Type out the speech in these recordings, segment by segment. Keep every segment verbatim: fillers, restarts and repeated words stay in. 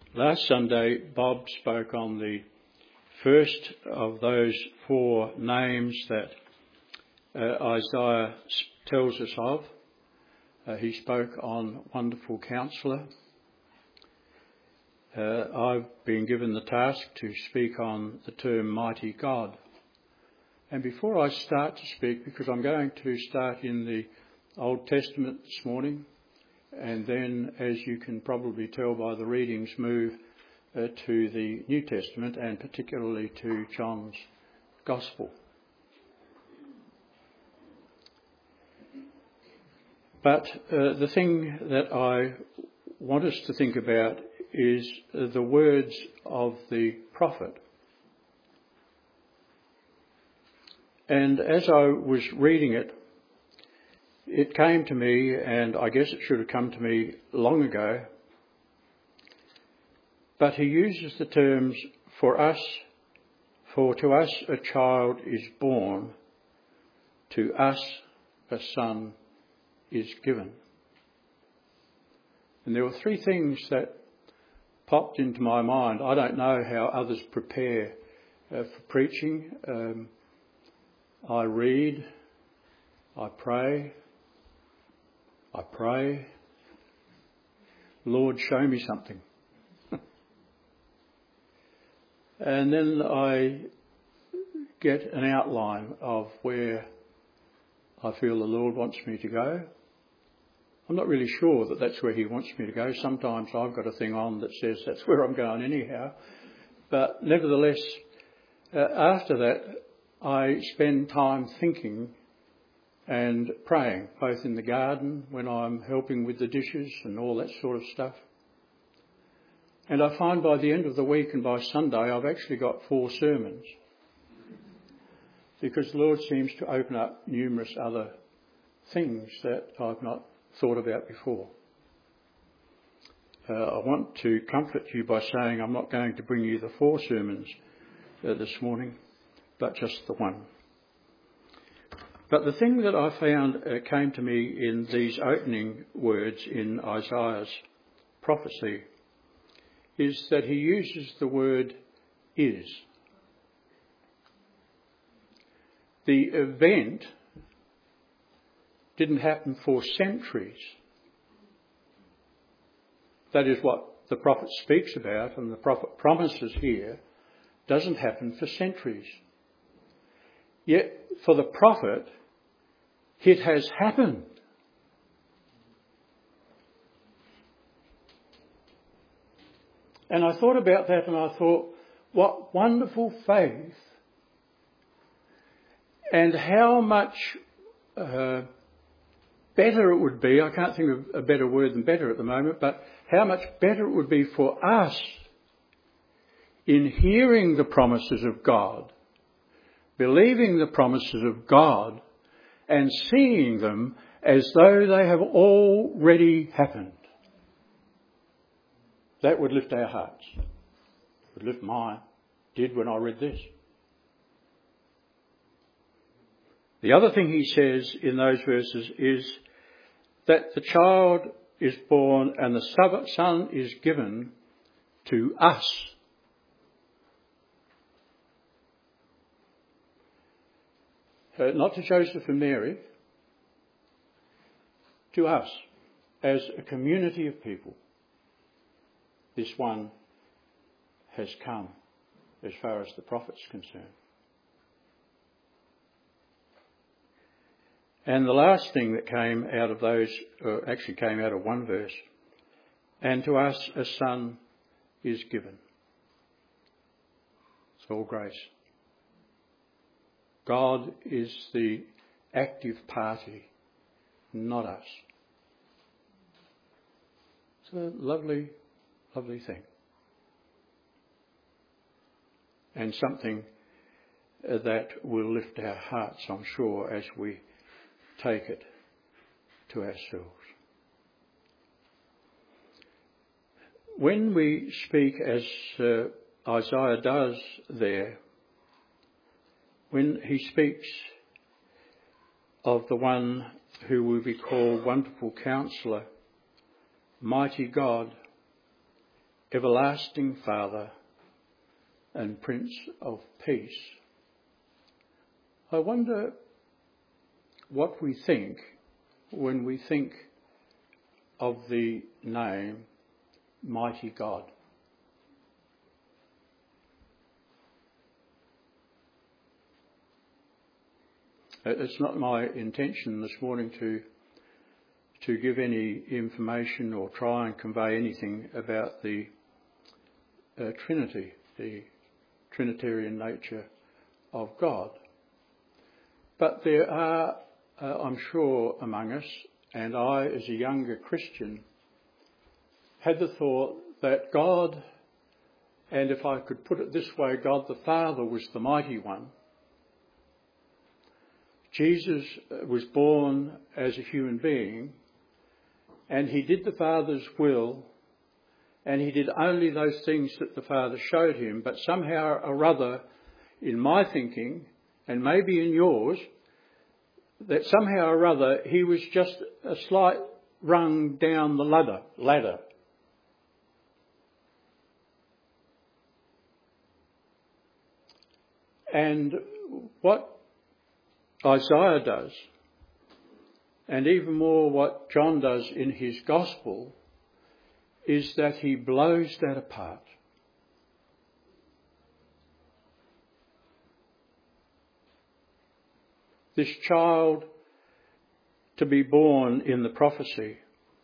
Last Sunday, Bob spoke on the first of those four names that uh, Isaiah tells us of. Uh, he spoke on Wonderful Counselor. Uh, I've been given the task to speak on the term Mighty God. And before I start to speak, because I'm going to start in the Old Testament this morning, and then, as you can probably tell by the readings, move uh, to the New Testament and particularly to John's Gospel. But uh, the thing that I want us to think about is uh, the words of the prophet. And as I was reading it, it came to me, and I guess it should have come to me long ago, but he uses the terms for us, for to us a child is born, to us a son is given. And there were three things that popped into my mind. I don't know how others prepare uh, for preaching. Um, I read, I pray, I pray, Lord, show me something. And then I get an outline of where I feel the Lord wants me to go. I'm not really sure that that's where he wants me to go. Sometimes I've got a thing on that says that's where I'm going anyhow. But nevertheless, uh, after that, I spend time thinking and praying, both in the garden when I'm helping with the dishes and all that sort of stuff. And I find by the end of the week and by Sunday I've actually got four sermons, because the Lord seems to open up numerous other things that I've not thought about before. Uh, I want to comfort you by saying I'm not going to bring you the four sermons uh, this morning, but just the one. But the thing that I found uh, came to me in these opening words in Isaiah's prophecy is that he uses the word is. The event didn't happen for centuries. That is what the prophet speaks about, and the prophet promises here doesn't happen for centuries. Yet for the prophet, it has happened. And I thought about that and I thought, what wonderful faith, and how much uh, better it would be, I can't think of a better word than better at the moment, but how much better it would be for us in hearing the promises of God, believing the promises of God, and seeing them as though they have already happened. That would lift our hearts. It would lift mine. Did when I read this. The other thing he says in those verses is that the child is born and the son is given to us. Uh, not to Joseph and Mary, to us as a community of people. This one has come as far as the prophet's concerned. And the last thing that came out of those, or actually came out of one verse, and to us a son is given. It's all grace. God is the active party, not us. It's a lovely, lovely thing. And something that will lift our hearts, I'm sure, as we take it to ourselves. When we speak, as uh, Isaiah does there, when he speaks of the one who will be called Wonderful Counselor, Mighty God, everlasting Father and Prince of Peace. I wonder what we think when we think of the name Mighty God. It's not my intention this morning to to give any information or try and convey anything about the uh, Trinity, the Trinitarian nature of God. But there are, uh, I'm sure, among us, and I as a younger Christian, had the thought that God, and if I could put it this way, God the Father was the mighty one. Jesus was born as a human being, and he did the Father's will, and he did only those things that the Father showed him, but somehow or other, in my thinking, and maybe in yours, that somehow or other he was just a slight rung down the ladder. ladder. And what Isaiah does, and even more what John does in his gospel, is that he blows that apart. This child to be born in the prophecy,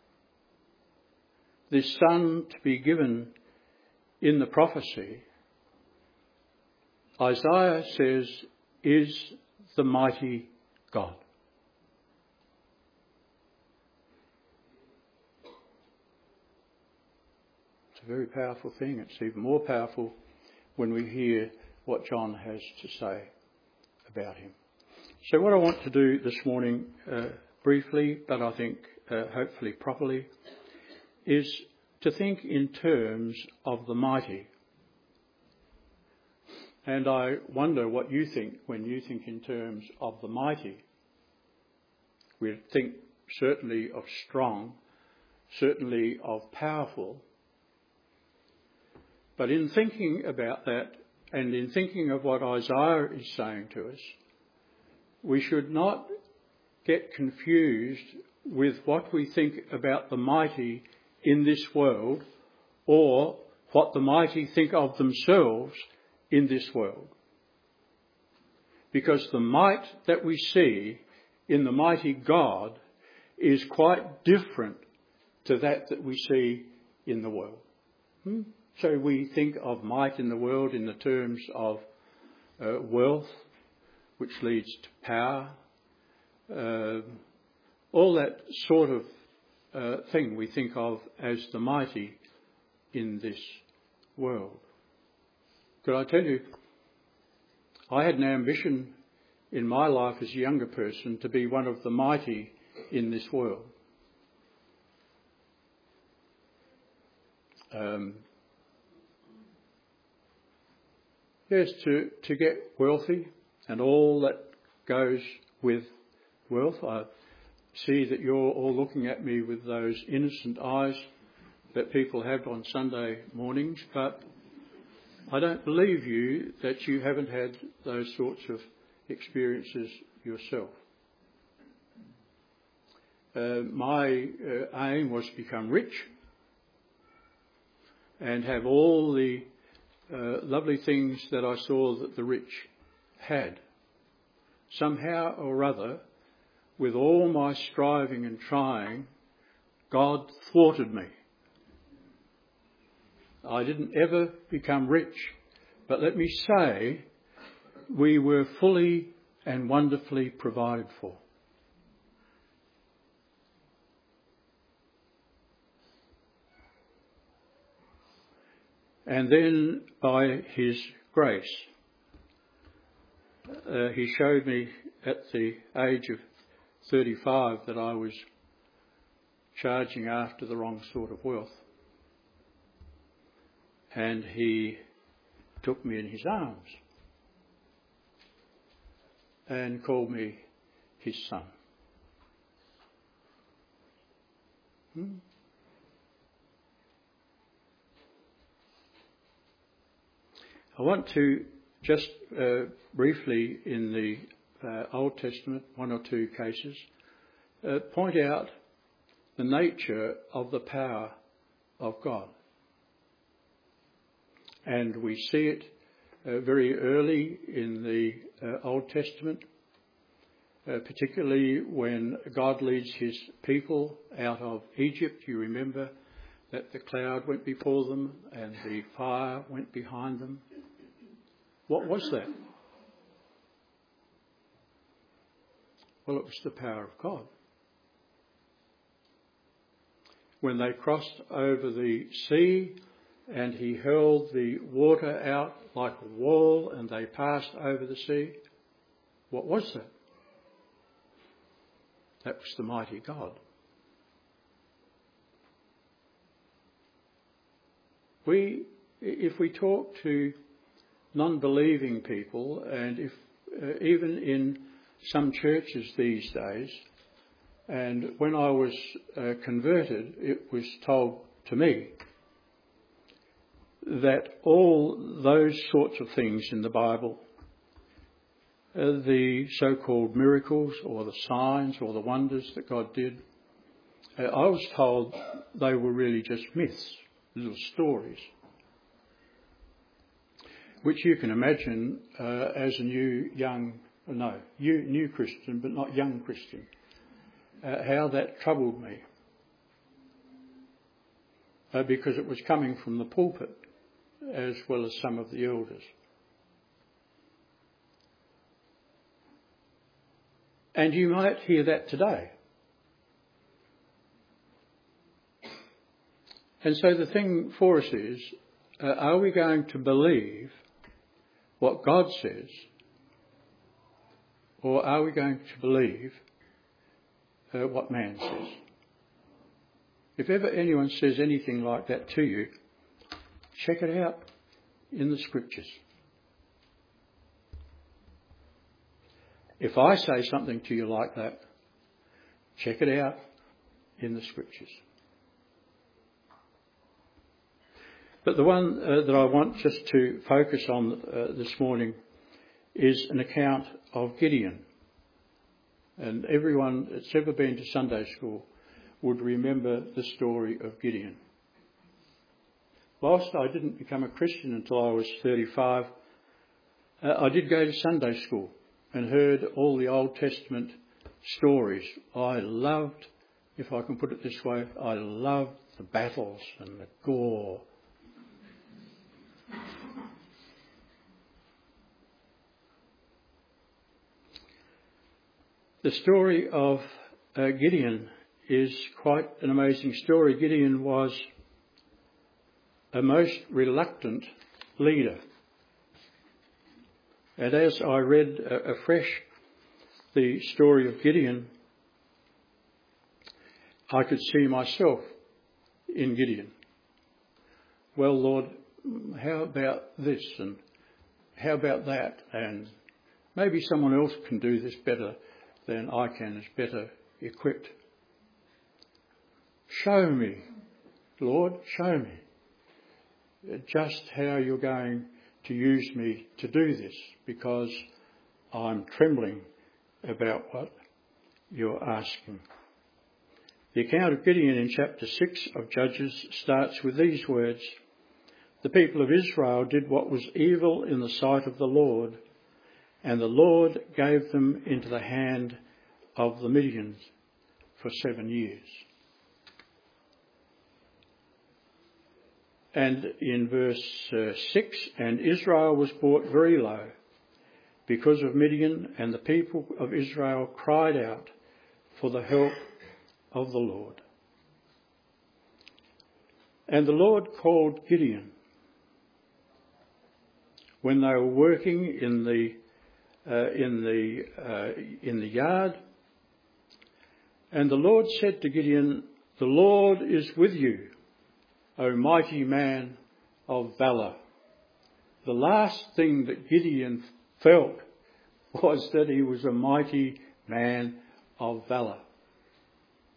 this son to be given in the prophecy, Isaiah says is the mighty God. It's a very powerful thing. It's even more powerful when we hear what John has to say about him. So what I want to do this morning, uh, briefly, but I think uh, hopefully properly, is to think in terms of the mighty. And I wonder what you think when you think in terms of the mighty. We think certainly of strong, certainly of powerful. But in thinking about that, and in thinking of what Isaiah is saying to us, we should not get confused with what we think about the mighty in this world, or what the mighty think of themselves in this world. Because the might that we see in the mighty God is quite different to that that we see in the world. Hmm? So we think of might in the world in the terms of uh, wealth, which leads to power, uh, all that sort of uh, thing we think of as the mighty in this world. Could I tell you, I had an ambition in my life as a younger person to be one of the mighty in this world. Um, yes, to, to get wealthy and all that goes with wealth. I see that you're all looking at me with those innocent eyes that people have on Sunday mornings, but I don't believe you that you haven't had those sorts of experiences yourself. Uh, my uh, aim was to become rich and have all the uh, lovely things that I saw that the rich had. Somehow or other, with all my striving and trying, God thwarted me. I didn't ever become rich, but let me say, we were fully and wonderfully provided for. And then by his grace, uh, he showed me at the age of thirty-five that I was charging after the wrong sort of wealth. And he took me in his arms and called me his son. Hmm? I want to just uh, briefly in the uh, Old Testament, one or two cases, uh, point out the nature of the power of God. And we see it uh, very early in the uh, Old Testament, uh, particularly when God leads his people out of Egypt. You remember that the cloud went before them and the fire went behind them. What was that? Well, it was the power of God. When they crossed over the sea and he hurled the water out like a wall and they passed over the sea, what was that? That was the mighty God. We, if we talk to non-believing people, and if uh, even in some churches these days, and when I was uh, converted, it was told to me that all those sorts of things in the Bible, uh, the so-called miracles or the signs or the wonders that God did, uh, I was told they were really just myths, little stories, which you can imagine uh, as a new young, no, new, new Christian, but not young Christian, uh, how that troubled me. Uh, because it was coming from the pulpit as well as some of the elders. And you might hear that today. And so the thing for us is, uh, are we going to believe what God says, or are we going to believe uh, what man says? If ever anyone says anything like that to you, check it out in the scriptures. If I say something to you like that, check it out in the scriptures. But the one uh, that I want just to focus on uh, this morning is an account of Gideon. And everyone that's ever been to Sunday school would remember the story of Gideon. Whilst I didn't become a Christian until I was thirty-five, uh, I did go to Sunday school and heard all the Old Testament stories. I loved, if I can put it this way, I loved the battles and the gore. The story of uh, Gideon is quite an amazing story. Gideon was a most reluctant leader. And as I read uh, afresh the story of Gideon, I could see myself in Gideon. Well, Lord, how about this and how about that? And maybe someone else can do this better than I can, is better equipped. Show me, Lord, show me just how you're going to use me to do this, because I'm trembling about what you're asking. The account of Gideon in chapter six of Judges starts with these words: "The people of Israel did what was evil in the sight of the Lord, and the Lord gave them into the hand of the Midians for seven years." And in verse uh, six, "And Israel was brought very low because of Midian, and the people of Israel cried out for the help of the Lord. And the Lord called Gideon when they were working in the uh, in the uh, in the yard. And the Lord said to Gideon, "The Lord is with you, O mighty man of valour." The last thing that Gideon felt was that he was a mighty man of valour.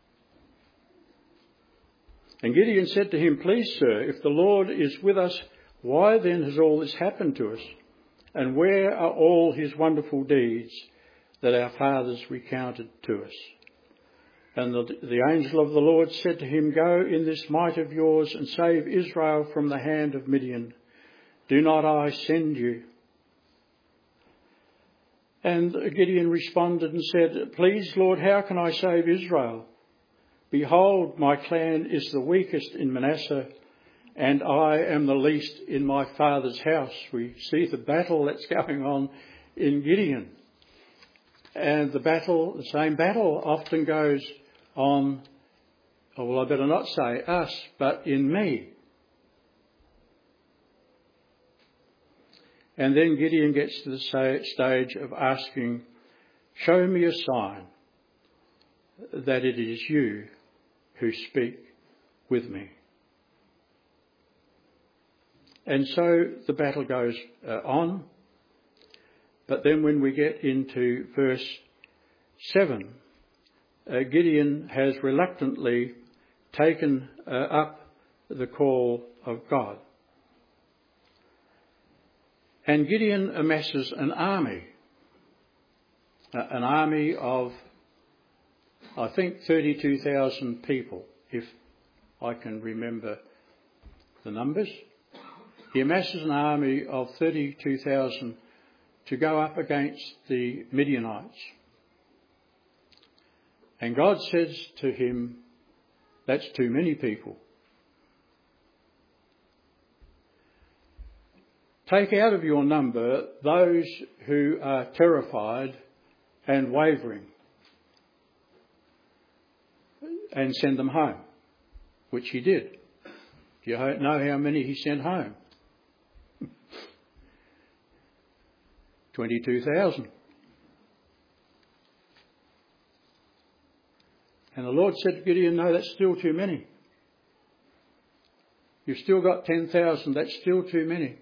And Gideon said to him, "Please, sir, if the Lord is with us, Why then has all this happened to us? And where are all his wonderful deeds that our fathers recounted to us? And the, the angel of the Lord said to him, Go in this might of yours and save Israel from the hand of Midian. Do not I send you? And Gideon responded and said, Please, Lord, how can I save Israel? Behold, my clan is the weakest in Manasseh, and I am the least in my father's house. We see the battle that's going on in Gideon. And the battle, the same battle often goes on, oh, well, I better not say us, but in me. And then Gideon gets to the stage of asking, Show me a sign that it is you who speak with me. And so the battle goes uh, on. But then when we get into verse seven, uh, Gideon has reluctantly taken uh, up the call of God. And Gideon amasses an army, uh, an army of, I think, thirty-two thousand people, if I can remember the numbers. He amasses an army of thirty-two thousand to go up against the Midianites. And God says to him, That's too many people. Take out of your number those who are terrified and wavering, and send them home, which he did. Do you know how many he sent home? twenty-two thousand. And the Lord said to Gideon, No, that's still too many. You've still got ten thousand, that's still too many.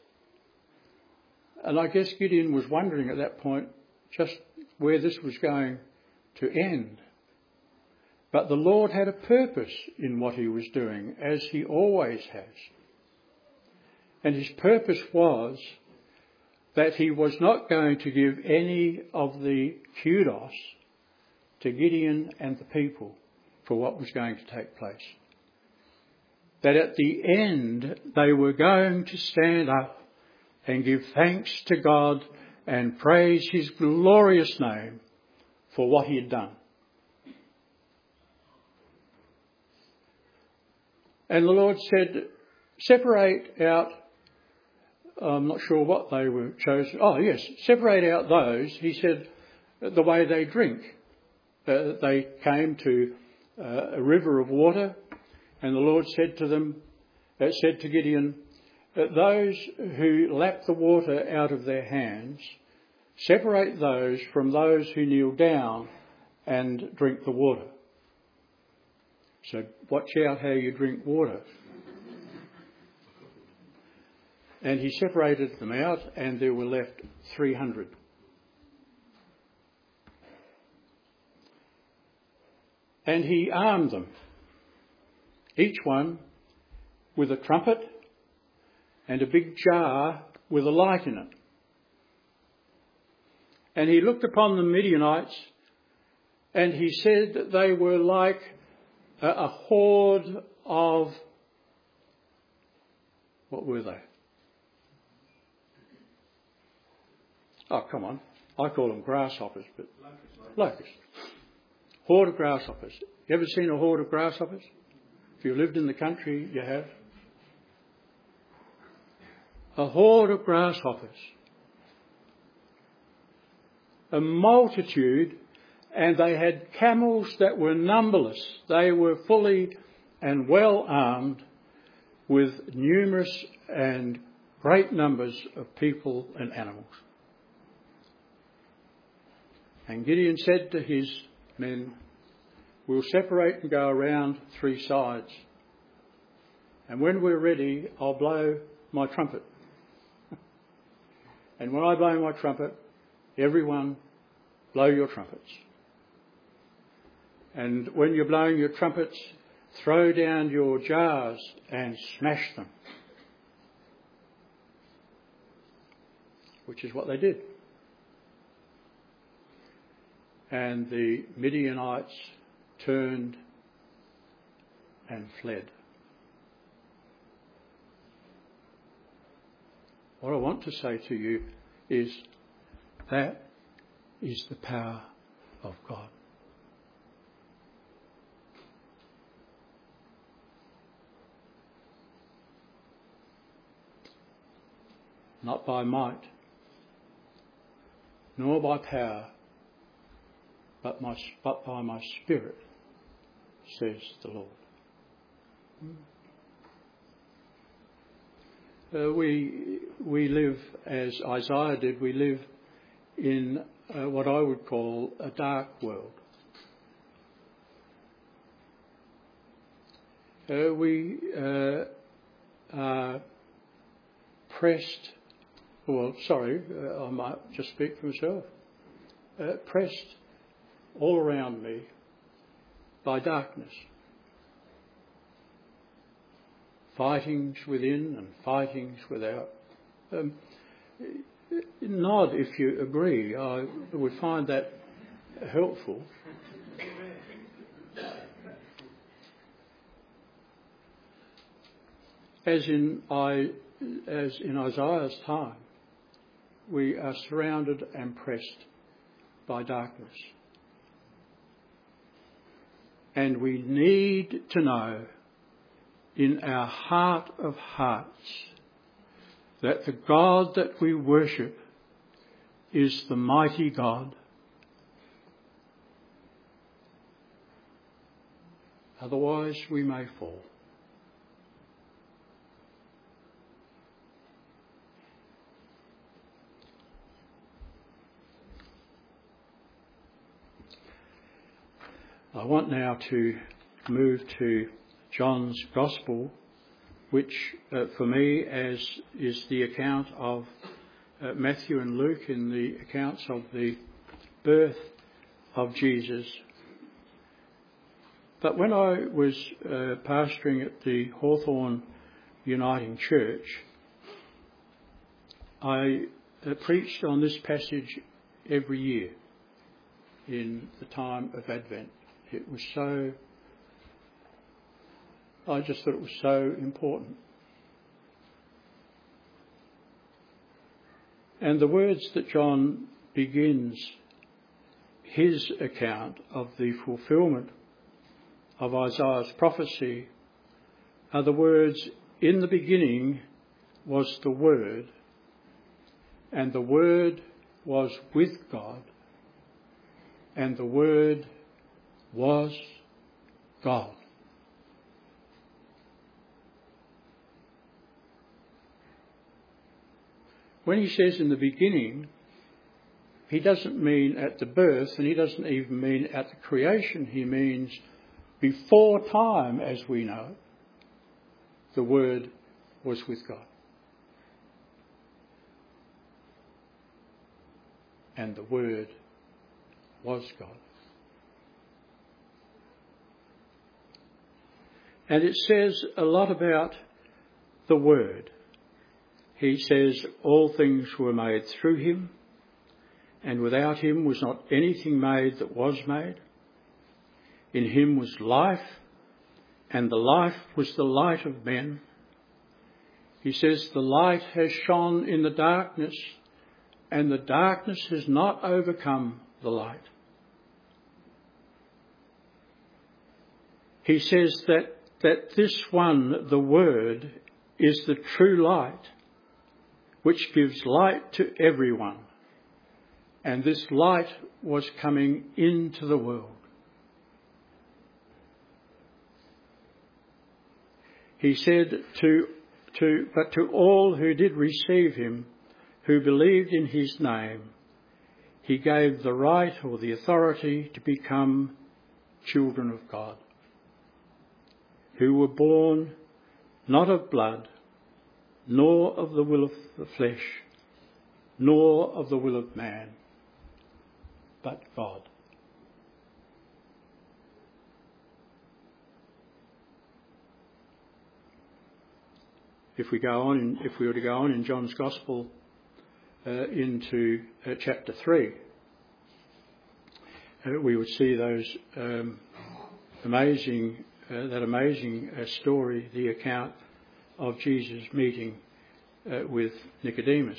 And I guess Gideon was wondering at that point just where this was going to end. But the Lord had a purpose in what he was doing, as he always has. And his purpose was that he was not going to give any of the kudos to Gideon and the people for what was going to take place. That at the end they were going to stand up and give thanks to God and praise his glorious name for what he had done. And the Lord said, separate out, I'm not sure what they were chosen. Oh, yes, separate out those, he said, the way they drink. Uh, they came to uh, a river of water, and the Lord said to them, uh, said to Gideon, uh, those who lap the water out of their hands, separate those from those who kneel down and drink the water. So watch out how you drink water. And he separated them out, and there were left three hundred. And he armed them, each one with a trumpet and a big jar with a light in it. And he looked upon the Midianites, and he said that they were like a, a horde of, what were they? Oh, come on. I call them grasshoppers, but locusts. Horde of grasshoppers. You ever seen a horde of grasshoppers? If you lived in the country, you have. A horde of grasshoppers. A multitude, and they had camels that were numberless. They were fully and well armed with numerous and great numbers of people and animals. And Gideon said to his men, we'll separate and go around three sides. And when we're ready, I'll blow my trumpet. And when I blow my trumpet, everyone blow your trumpets. And when you're blowing your trumpets, throw down your jars and smash them. which is what they did. And the Midianites turned and fled. What I want to say to you is that is the power of God. Not by might, nor by power, but, my, but by my Spirit, says the Lord. Uh, we we live, as Isaiah did, we live in uh, what I would call a dark world. Uh, we uh, are pressed, well, sorry, uh, I might just speak for myself, uh, pressed all around me by darkness. Fightings within and fightings without. Um, nod if you agree. I would find that helpful. As in I, as in Isaiah's time, we are surrounded and pressed by darkness. And we need to know in our heart of hearts that the God that we worship is the mighty God. Otherwise we may fall. I want now to move to John's Gospel, which uh, for me as is the account of uh, Matthew and Luke in the accounts of the birth of Jesus. But when I was uh, pastoring at the Hawthorne Uniting Church, I uh, preached on this passage every year in the time of Advent. It was so, I just thought it was so important. And the words that John begins his account of the fulfilment of Isaiah's prophecy are the words, "In the beginning was the Word, and the Word was with God, and the Word was God." When he says in the beginning, he doesn't mean at the birth, and he doesn't even mean at the creation. He means before time, as we know, the Word was with God. And the Word was God. And it says a lot about the Word. He says all things were made through him, and without him was not anything made that was made. In him was life, and the life was the light of men. He says the light has shone in the darkness, and the darkness has not overcome the light. He says that that this one, the Word, is the true light, which gives light to everyone. And this light was coming into the world. He said to, to, but to all who did receive him, who believed in his name, he gave the right or the authority to become children of God, who were born not of blood, nor of the will of the flesh, nor of the will of man, but God. If we go on, in, if we were to go on in John's Gospel, uh, into uh, chapter three, uh, we would see those um, amazing, uh, that amazing uh, story, the account of Jesus meeting uh, with Nicodemus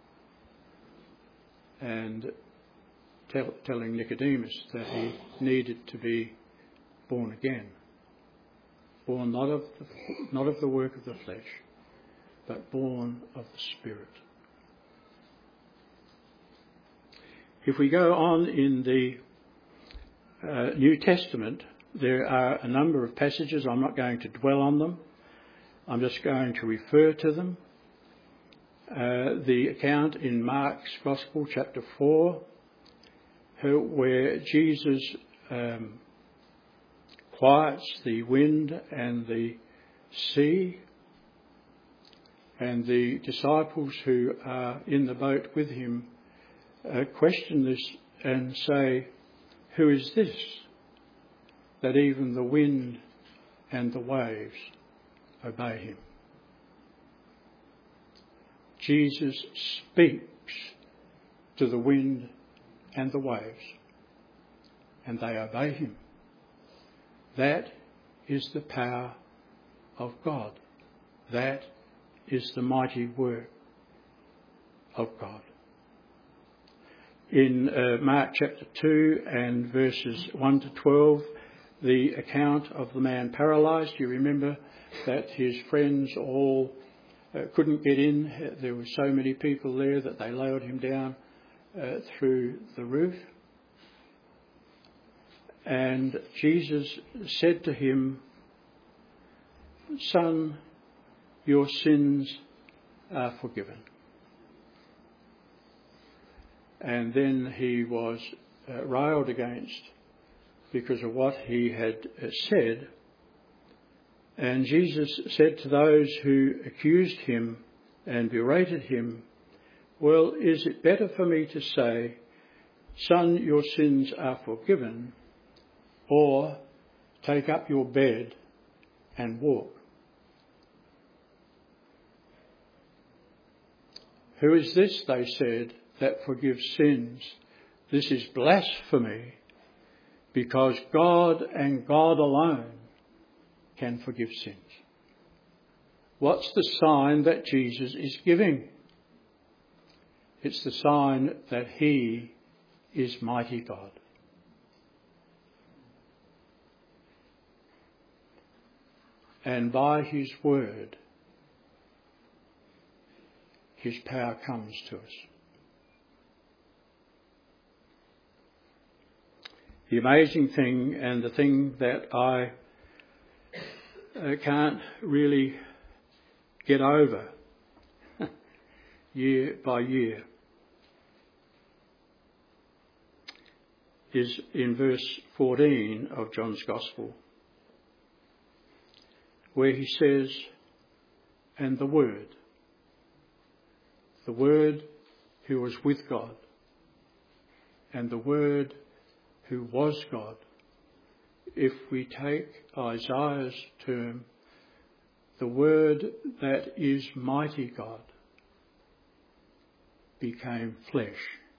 and tell, telling Nicodemus that he needed to be born again, born not of the, not of the work of the flesh, but born of the Spirit. If we go on in the uh, New Testament, there are a number of passages. I'm not going to dwell on them. I'm just going to refer to them. Uh, the account in Mark's Gospel, chapter four, where Jesus um, quiets the wind and the sea, and the disciples who are in the boat with him uh, question this and say, "Who is this, that even the wind and the waves obey him?" Jesus speaks to the wind and the waves, and they obey him. That is the power of God. That is the mighty work of God. In uh, Mark chapter two and verses one to twelve, the account of the man paralysed, you remember that his friends all uh, couldn't get in. There were so many people there that they lowered him down uh, through the roof. And Jesus said to him, "Son, your sins are forgiven." And then he was uh, railed against because of what he had uh, said. And Jesus said to those who accused him and berated him, "Well, is it better for me to say, 'Son, your sins are forgiven,' or 'Take up your bed and walk'?" "Who is this," they said, "that forgives sins? This is blasphemy, because God and God alone can forgive sins." What's the sign that Jesus is giving? It's the sign that he is mighty God. And by his word, his power comes to us. The amazing thing, and the thing that I uh, can't really get over year by year, is in verse fourteen of John's Gospel, where he says, "And the Word, the Word who was with God, and the Word who was God." If we take Isaiah's term, the Word that is mighty God became flesh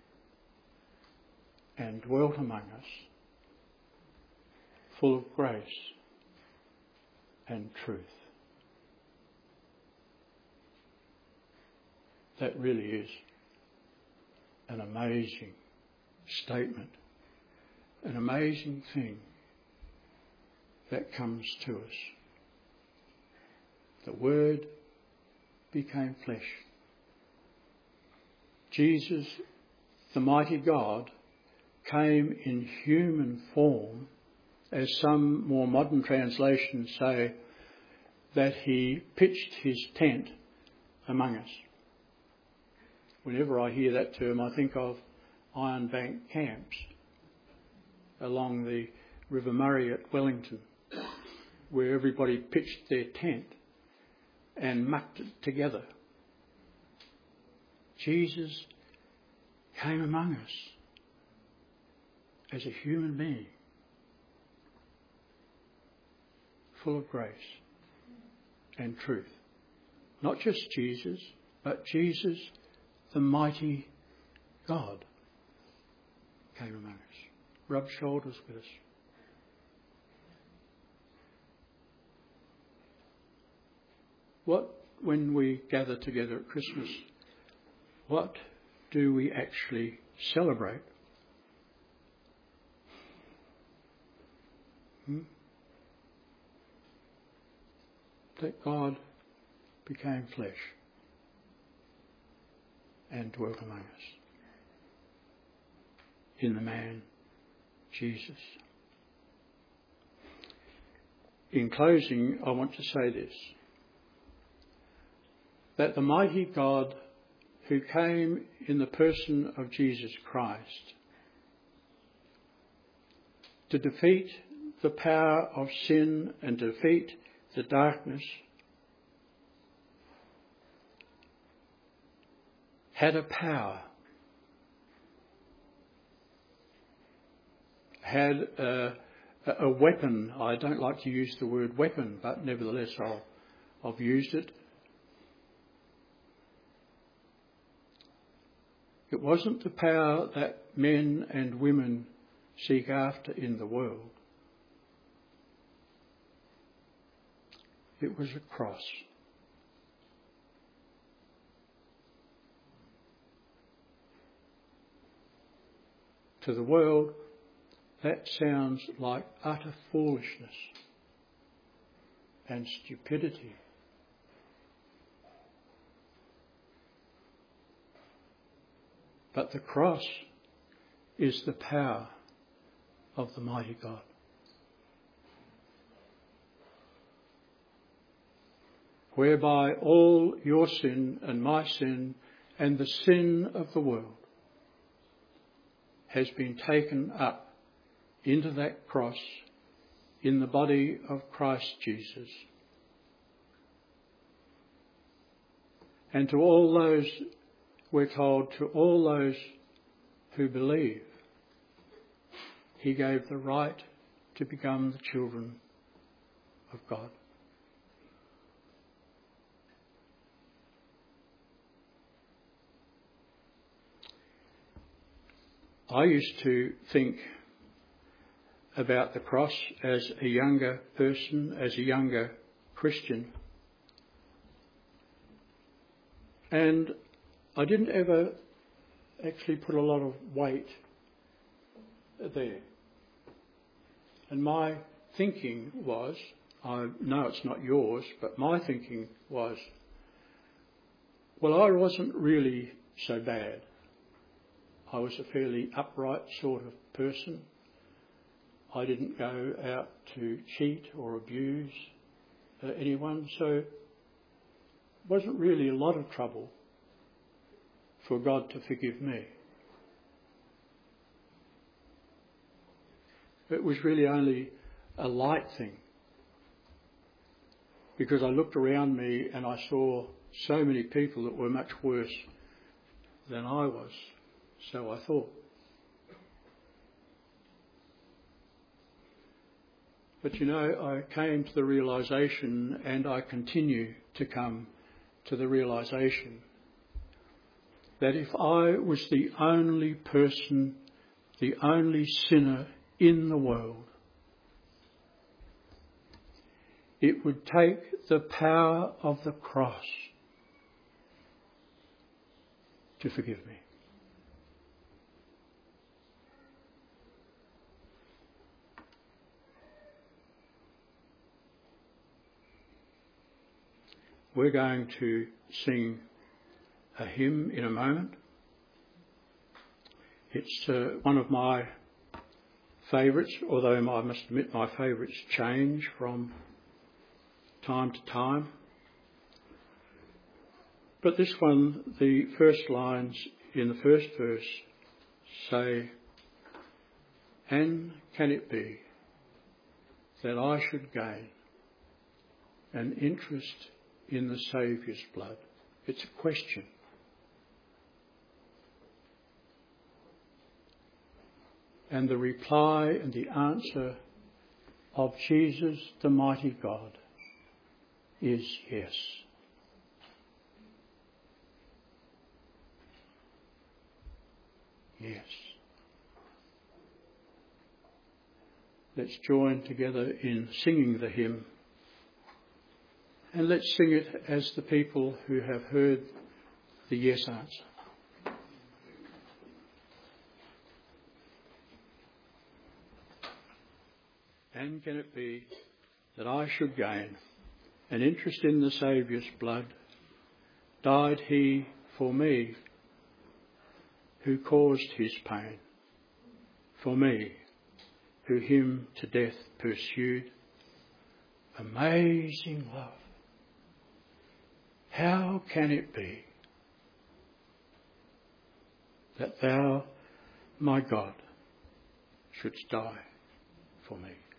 and dwelt among us, full of grace and truth. That really is an amazing statement, an amazing thing that comes to us. The Word became flesh. Jesus, the mighty God, came in human form, as some more modern translations say, that he pitched his tent among us. Whenever I hear that term, I think of Iron Bank camps along the River Murray at Wellington, where everybody pitched their tent and mucked it together. Jesus came among us as a human being, full of grace and truth. Not just Jesus, but Jesus, the mighty God came among us, rubbed shoulders with us. What, when we gather together at Christmas, what do we actually celebrate? Hmm? That God became flesh and dwelt among us in the man Jesus. In closing, I want to say this, that the mighty God who came in the person of Jesus Christ to defeat the power of sin and defeat the darkness had a power, had a, a weapon. I don't like to use the word weapon, but nevertheless I'll, I've used it. It wasn't the power that men and women seek after in the world. It was a cross. To the world, that sounds like utter foolishness and stupidity. But the cross is the power of the mighty God. Whereby all your sin and my sin and the sin of the world has been taken up into that cross in the body of Christ Jesus. And to all those, we're told, to all those who believe, he gave the right to become the children of God. I used to think about the cross as a younger person, as a younger Christian. And I didn't ever actually put a lot of weight there. And my thinking was, I know it's not yours, but my thinking was, well, I wasn't really so bad. I was a fairly upright sort of person. I didn't go out to cheat or abuse uh, anyone, so it wasn't really a lot of trouble for God to forgive me. It was really only a light thing, because I looked around me and I saw so many people that were much worse than I was. So I thought. But you know, I came to the realisation, and I continue to come to the realisation, that if I was the only person, the only sinner in the world, it would take the power of the cross to forgive me. We're going to sing a hymn in a moment. It's uh, one of my favourites, although I must admit my favourites change from time to time. But this one, the first lines in the first verse say, "And can it be that I should gain an interest in the Saviour's blood?" It's a question. And the reply and the answer of Jesus, the mighty God, is yes. yes. Let's join together in singing the hymn, and let's sing it as the people who have heard the yes answer. And can it be that I should gain an interest in the Saviour's blood? Died he for me, who caused his pain, for me, who him to death pursued. Amazing love. How can it be that thou, my God, shouldst die for me?